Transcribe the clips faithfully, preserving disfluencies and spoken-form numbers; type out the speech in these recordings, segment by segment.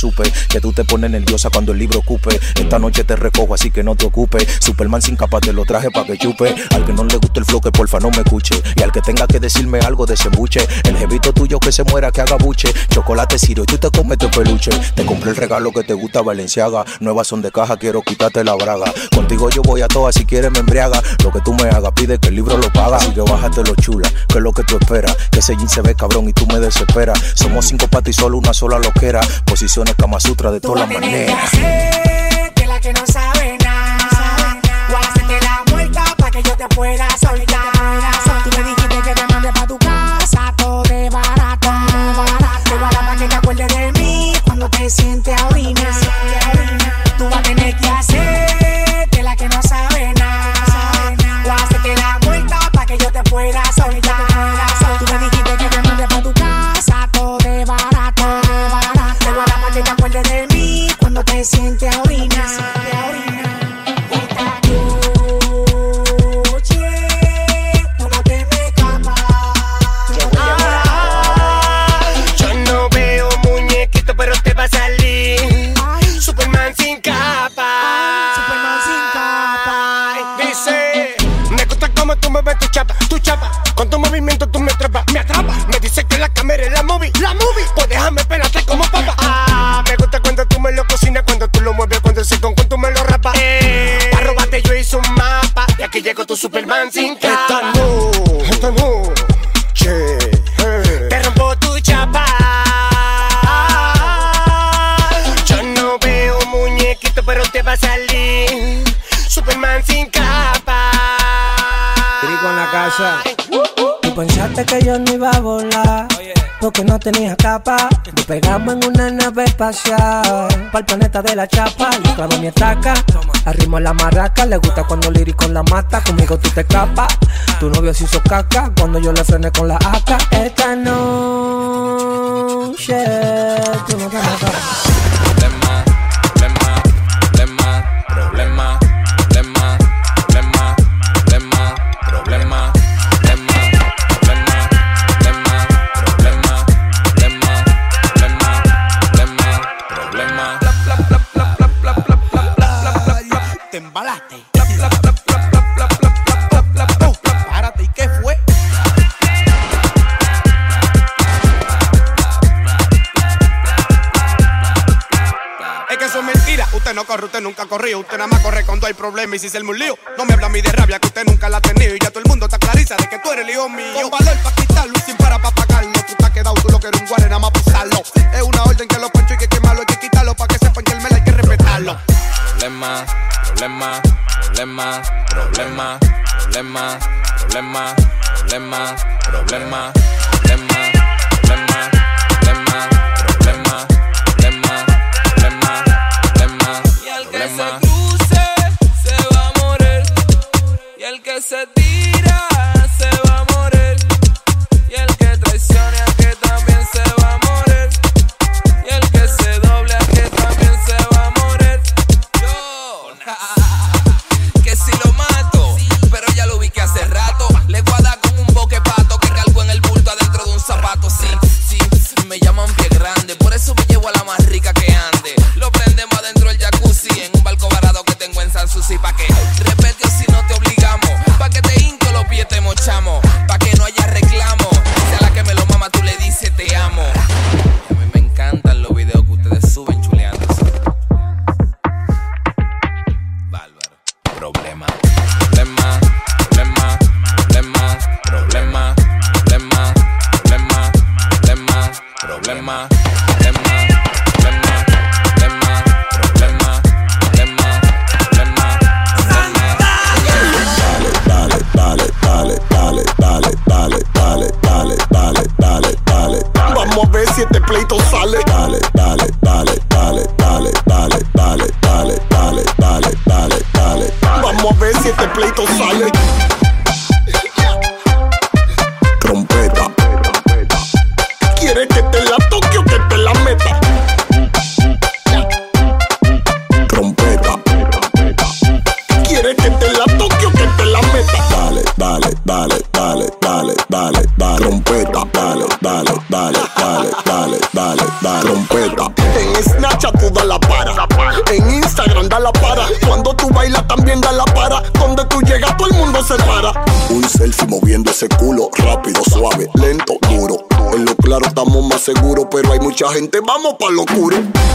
supe que tú te pones nerviosa cuando el libro ocupe. Esta noche te recojo, así que no te ocupes. Superman sin capa te lo traje pa' que chupe. Al que no le guste el flow, que porfa no me escuche. Y al que tenga que decirme algo de ese embuche, el jevito tuyo que se muera, que haga buche. Chocolate Ciro, tú te comes tu peluche. Te compré el regalo que te gusta, Valenciaga. Nuevas son de caja, quiero quitarte la braga. Contigo yo voy a todas, si quieres me embriaga. Lo que tú me hagas, pide que el libro lo paga. Así que bájate lo chula, que es lo que tú esperas. Que ese jean se ve cabrón y tú me desesperas. Somos cinco patas y solo una sola loquera. Posiciones Kama Sutra de todas las maneras. Que la que no sabe nada, o hacerte la muerta pa' que yo te pueda soltar. Tú me dijiste que te mande pa' tu casa, todo de barato, te voy a dar pa' que te acuerdes de mí cuando te sientes a orinar. Tú vas a tener que hacer que la que no sabe nada, o hacerte la muerta pa' que yo te pueda soltar. Tú me dijiste que te mande pa' tu casa, todo de barato, te voy a dar pa' que te acuerdes de mí cuando te sientes a orinar. Tu chapa, con tu movimiento tú me atrapas, me atrapas. Me dice que la cámara es la movie, la movie. Pues déjame pelarte como papa. Ah, me gusta cuando tú me lo cocinas, cuando tú lo mueves, cuando el con tú me lo rapas. Eh, para robarte yo hice un mapa y aquí llegó tu Superman sin capa. Esta no, esta no, che, eh. Te rompo tu chapa. Yo no veo muñequito, pero te va a salir Superman sin capa. En la casa. Tú pensaste que yo no iba a volar, porque no tenía capa. Nos pegamos en una nave espacial pa'l planeta de la chapa. Yo clavo mi estaca, arrimo la maraca. Le gusta cuando lírico la mata. Conmigo tú te escapas. Tu novio se hizo caca cuando yo le frené con la A K. Esta noche tú no te matas. Problema, problema, problema, problema, problema, problema, problema, problema, Te embalaste. Párate, ¿y qué fue? Es que eso es mentira, usted no corre, usted nunca corrió. Usted nada más corre cuando hay problemas y si se el un lío. No me habla a mí de rabia que usted nunca la ha tenido. Y ya todo el mundo está clariza de que tú eres el hijo mío. Con valor pa' quitarlo y sin para pa' pagarlo. Tú te has quedado, tú lo que eres un guare, nada más pisarlo. Es una orden que los panchos hay que quemarlo, hay que quitarlo pa' que sepan que el mel hay que respetarlo. Problema, problema, problema, problema, problema, problema, problema, problema, problema, problema, problema, problema, problema, problema, problema. Y el que se cruce se va a morir. Y el que se tira se va a morir. Y el que traicione a que también se va a morir. Y el que se doble a que también se va a morir. Yo, que si lo mato, pero ya lo vi que hace rato. Le voy a dar con un boquepato que cargo en el bulto adentro de un zapato. Sí, sí, me llaman pie grande, por eso me llevo a la más rica que ande. Lo prendemos adentro del jacuzzi en un barco varado que tengo en San Susi. Pa' que repete si no te obligamos, pa' que te hinco los pies te mochamos, pa' que no haya reclamo. Si a la que me lo mama tú le dices te amo. Y a mí me encantan los videos que ustedes suben chuleándose. Bárbaro. problema, problema, problema, problema, problema, problema, problema, problema, problema, problema, problema, problema, problema, problema, Dale, dale, dale, dale, dale, dale, dale, dale, dale, dale, dale. Vamos a ver si este pleito sale. Dale, dale, dale, dale, dale, dale, dale, dale, dale, dale, dale, dale. Vamos a ver si este pleito sale. Trompeta. ¿Quieres que te la toque o que te la meta? Trompeta. ¿Quieres que te la toque o que te la meta? Dale, dale, dale, dale, dale, dale, dale. Trompeta. Dale, dale, dale, dale, dale, dale, dale. Trompeta. En Snapchat la para. En Instagram da la para. Cuando tú bailas también da la para. Donde tú llegas todo el mundo se para. Un selfie moviendo ese culo. Rápido, suave, lento, duro. En lo claro estamos más seguros, pero hay mucha gente, vamos pa' lo oscuro.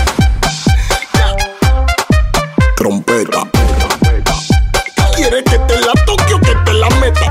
Trompeta. ¿Quieres que te la toque o que te la meta?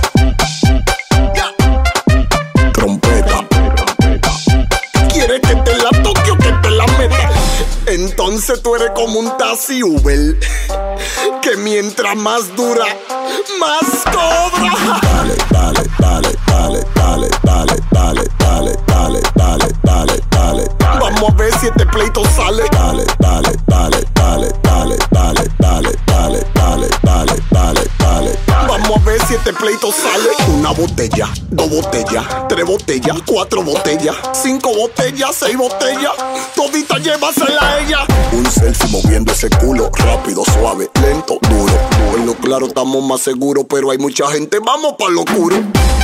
Trompeta. ¿Quieres que te la toque o que te la meta? Entonces tú eres como un taxi Uber, que mientras más dura, más cobra. Dale, dale, dale, dale, dale, dale, dale, dale, dale, dale, dale, dale. Vamos a ver si este pleito sale. Dale, dale, dale, dale, dale, dale, dale, dale, dale, dale, dale, dale. Vamos a ver si este pleito sale. Una botella, dos botellas, tres botellas, cuatro botellas, cinco botellas, seis botellas. Todita llévasela a ella. Un selfie moviendo ese culo. Rápido, suave, lento, duro. En lo claro estamos más seguros, pero hay mucha gente, vamos pa' lo oscuro.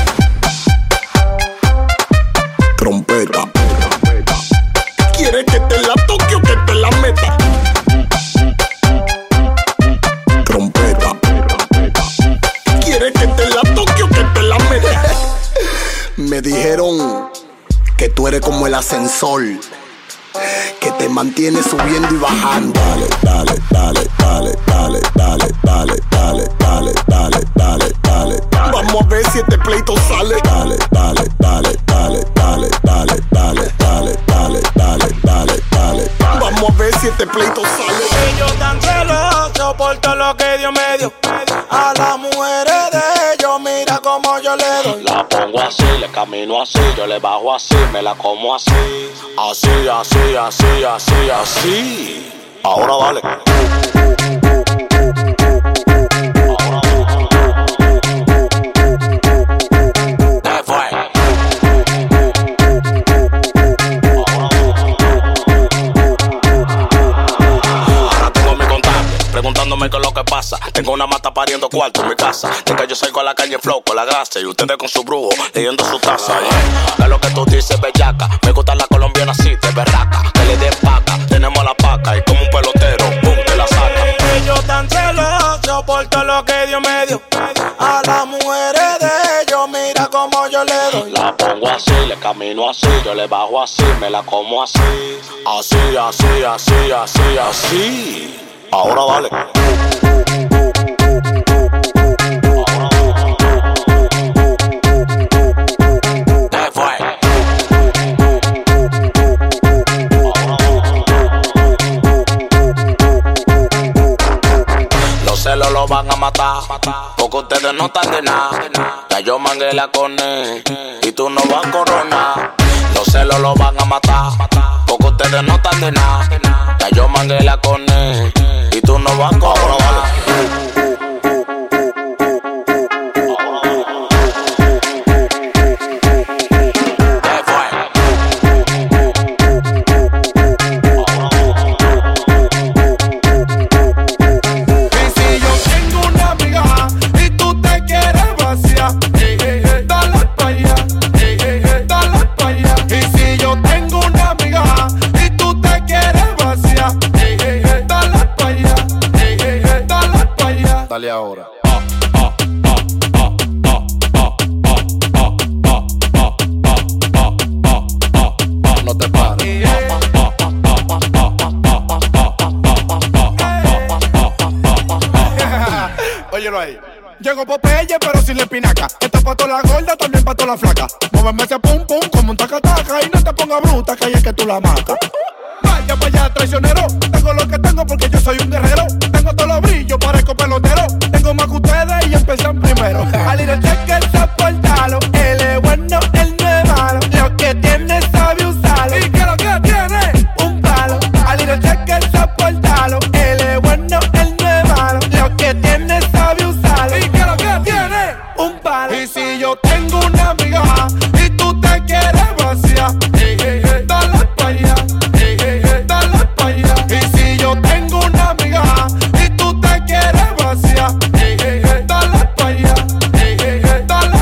Trompeta. ¿Quieres que te la toque o que te la meta? Trompeta. ¿Quieres que te la toque o que te la meta? Me dijeron que tú eres como el ascensor, que te mantiene subiendo y bajando. Dale, dale, dale, dale, dale, dale, dale, dale, dale, dale, dale, dale. Vamos a ver si este pleito sale. Dale, dale, dale, dale, dale, dale, dale, dale, dale, dale, dale, dale. Vamos a ver si este pleito sale. Y yo tan celoso por todo lo que Dios me dio. A las mujeres de ellos, mira como yo le doy. La pongo así, le camino así, yo le bajo así, me la como así. Así, así, así, así, así. Ahora dale. Preguntándome qué es lo que pasa. Tengo una mata pariendo cuarto en mi casa. De que yo salgo a la calle flow con la grasa y ustedes con su brujo leyendo su taza. Yeah. ¿Qué es lo que tú dices, bellaca? Me gusta la colombiana así, de berraca. Que le den paca, tenemos la paca y como un pelotero, pum, te la saca. Y yo tan celoso por todo lo que Dios me dio. A las mujeres de ellos, mira como yo le doy. La pongo así, le camino así, yo le bajo así, me la como así. Así, así, así, así, así. Ahora vale. ¿Qué fue? Los celos lo van a matar, porque ustedes no están de nada. Ya yo mangué la cone y tú no vas a coronar. Los celos lo van a matar, porque ustedes no están de nada. Ya yo mangué la cone y tú no vas a coronar. Dale ahora. No te pares. Óyelo ahí. Llego Popeye, pero sin la espinaca. Esta pa' toda la gorda, también pa' toda la flaca. Móveme ese pum pum como un taca-taca. Y no te pongas bruta, que ahí es que tú la matas. Vaya pa' allá, traicionero. Tengo lo que tengo porque yo soy un guerrero. Tengo todos los brillos, parezco pelotero. Tengo más que ustedes y empiezan primero. Al ir el cheque, soportalo. Él es bueno, él no es malo. Lo que tiene sabe usarlo. ¿Y qué es lo que tiene? Un palo. Al ir el cheque, soportalo. Él es bueno, él no es malo. Lo que tiene sabe usarlo. ¿Y qué es lo que tiene? Un palo. Y si yo tengo una amiga y tú te quieres vaciar, hey, hey, hey, dale pa' allá. Hey, hey, hey, dale pa' allá. Y si yo tengo una amiga y tú te quieres vaciar, hey, hey, hey, dale pa' allá. Hey, hey, hey, dale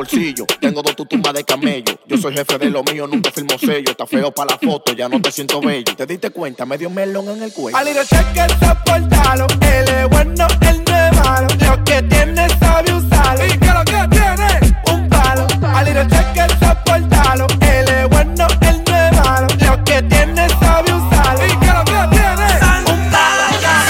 bolsillo. Tengo dos tutumbas de camello. Yo soy jefe de lo mío, nunca firmo sello. Está feo para la foto, ya no te siento bello. ¿Te diste cuenta? Medio melón en el cuello. A little cheque soportalo. Él es bueno, él no es malo. Lo que tiene sabe usarlo. ¿Y qué lo que tiene? Un palo. A little cheque soportalo. Él es bueno, él no es malo. Lo que tiene sabe usarlo. ¿Y qué lo que tiene? Un palo.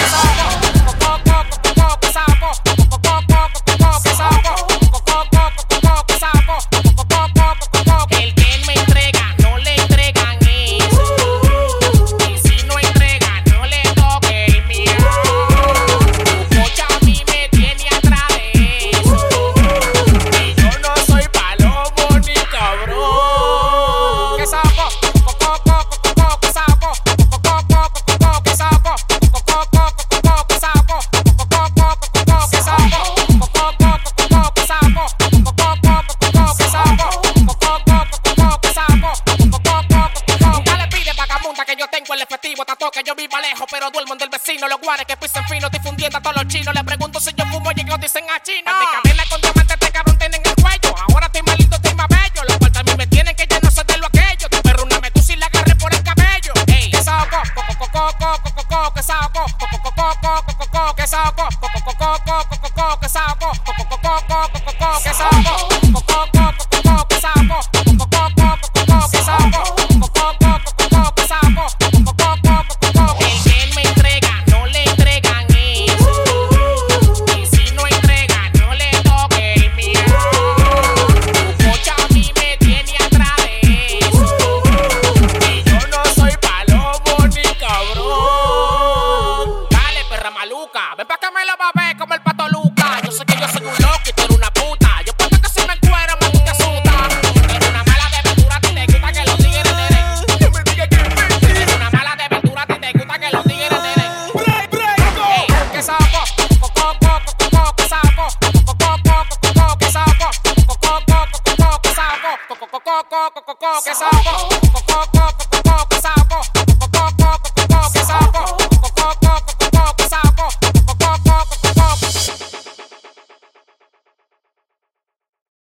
El que no entrega, no le entregan eso. Y si no entrega, no le toque el mío. Mucha a mí me tiene atrás de eso. Y yo no soy palomo ni cabrón. ¿Qué saco? ¿Qué saco? ¿Qué saco? El efectivo, tanto que yo viva lejos, pero duermo del vecino. Los guares que pisen fino, difundiendo a todos los chinos. Le pregunto si yo fumo y ellos dicen a chino. De cadena con diamantes, este cabrón tienen el cuello. Ahora estoy más lindo, estoy más bello. Los cuales también me tienen que ya no sé de lo aquello. Te perro una medusa y la agarré por el cabello. Ey, que saco, coco, coco, coco, coco, que saco, coco, coco, coco, coco, que saco, coco, coco, coco, coco, que saco, coco, coco, coco, coco, que saco, coco, coco, coco, que saco, coco, coco, coco, que saco, coco, coco, coco, que saco. El que no entrega, no le entregan eso. Y si no entrega, no le toque el mío. Mucha a mí me tiene atrás de eso. Y yo no soy palomo ni cabrón. Dale, perra maluca, ven pa' que me lo babé como el pato Luca. Yo sé que yo soy un loco y tú eres una puta. Yo puedo que si me encuero, me te asusta. Eres una mala de aventura, a ti te gusta que los tigres te den. Eres una mala de aventura, a ti te gusta que los tigres te den. Ey, que saco, coco, coco, coco, que saco, coco, coco, coco, que saco, coco, coco, coco, que saco, coco, coco, coco, que saco.